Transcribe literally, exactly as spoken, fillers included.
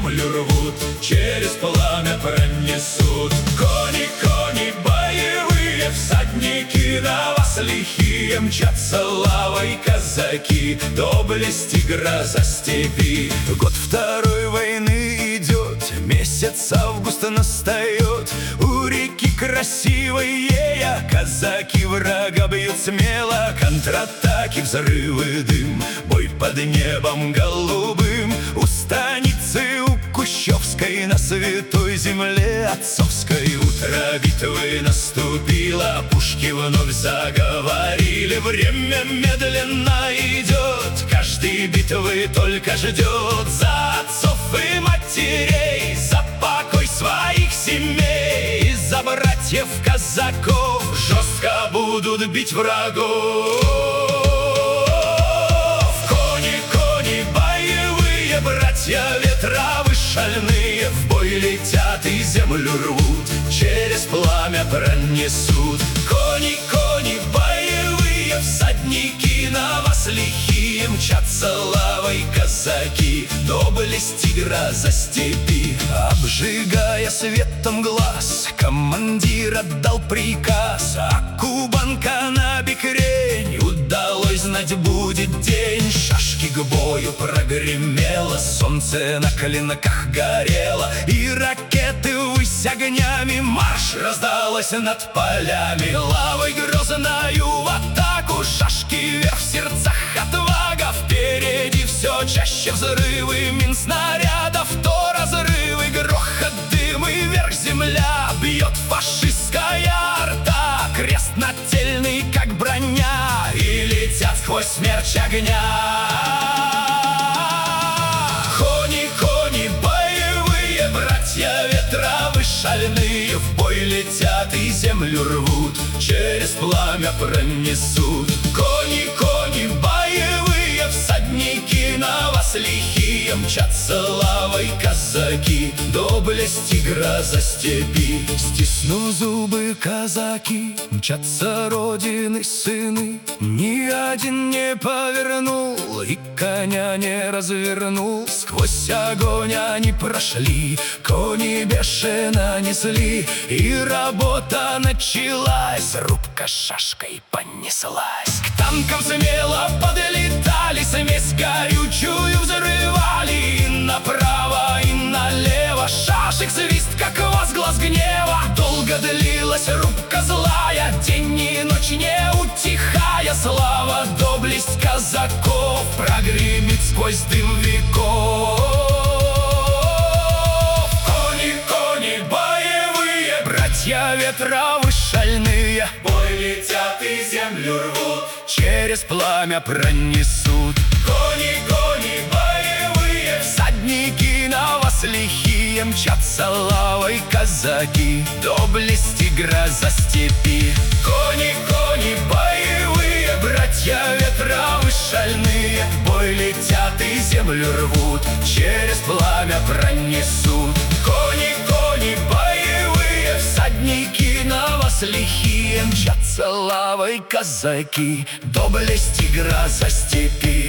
землю рвут, через пламя пронесут. Кони, кони, боевые всадники, на вас лихие мчатся лавой казаки, доблесть и гроза степи. Год второй войны идет, месяц август настает. У реки красивой ея казаки врага бьют смело. Контратаки, взрывы, дым, бой под небом голубым. У станицы, у Кущевской, на святой земле отцовской. Утро битвы наступило, пушки вновь заговорили. Время медленно идет, каждый битвы только ждет. За отцов и матерей, за покой своих семей, за братьев казаков жестко будут бить врагов. Кони, кони, боевые братья, ветровы шальные, в бой летят и землю рвут, через пламя пронесут. Кони, кони, боевые всадники, на вас лихие мчатся лавой казаки, доблесть и гроза степи. Обжигая светом глаз, командир отдал приказ, а Кубанка на бекрень удалось знать будет день. Шашки к бою прогремело, солнце на клинках горело, и ракеты ввысь огнями, марш раздалась над полями. Лавой грозною в атаку, шашки вверх, в сердцах отвага. Впереди все чаще взрывы мин снарядов, то разрывы, грохот, дым и вверх земля. Бьет фашистская орда, крест нательный, как броня, и летят сквозь смерч огня. Кони, кони, боевые братья, ветровы шальные, в бой летят и землю рвут, через пламя пронесут. Кони, кони, боевые всадники, на вас лихие мчатся лавой казаки, доблесть и гроза степи. Стиснув зубы казаки, мчатся родины сыны. Ни один не повернул и коня не развернул. Сквозь огонь они прошли, кони бешено несли, и работа началась, рубка шашкой понеслась. К танкам смело подлетали, смесь горючую взрывали, и направо и налево шашек свист, как возглас гнева. Долго длилась рубка злая, день и ночь не утихая. Слава, доблесть казаков прогремит сквозь дым веков. Кони, кони, боевые братья, ветровы шальные, в бой летят и землю рвут, через пламя пронесут. Кони, кони, боевые всадники, на вас лихие мчатся лавой казаки, доблесть и гроза степи. Кони, кони, боевые братья, ветровы шальные, в бой летят и землю рвут, через пламя пронесут. Кони, кони, боевые всадники, на вас лихие мчатся лавой казаки, доблесть и гроза степи.